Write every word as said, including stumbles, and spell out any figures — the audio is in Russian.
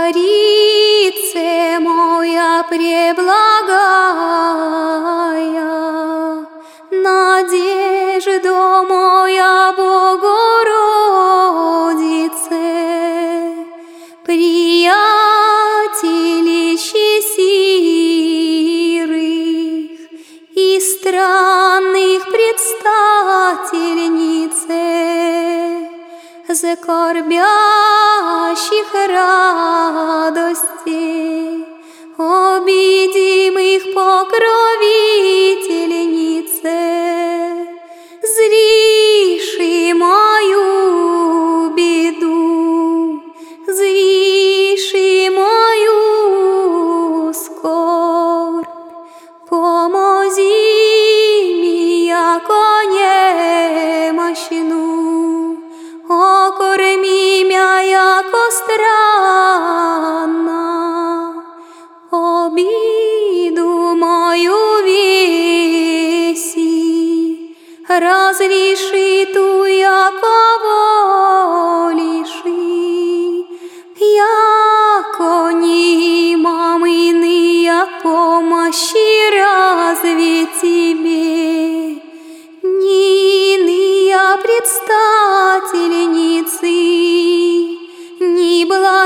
Царице моя преблагая, надежда моя Богородице, приятелище сирых и странных предстательнице, скорбящих радости, обидимых покровительнице, зриши мою беду, зриши мою скорбь, помози ми, яко немощну, окорми мя, яко странна, обиду мою веси, разреши ту, яко волиши, яко немам иные помощи разве тебе, ни иные предстательницы, ни благо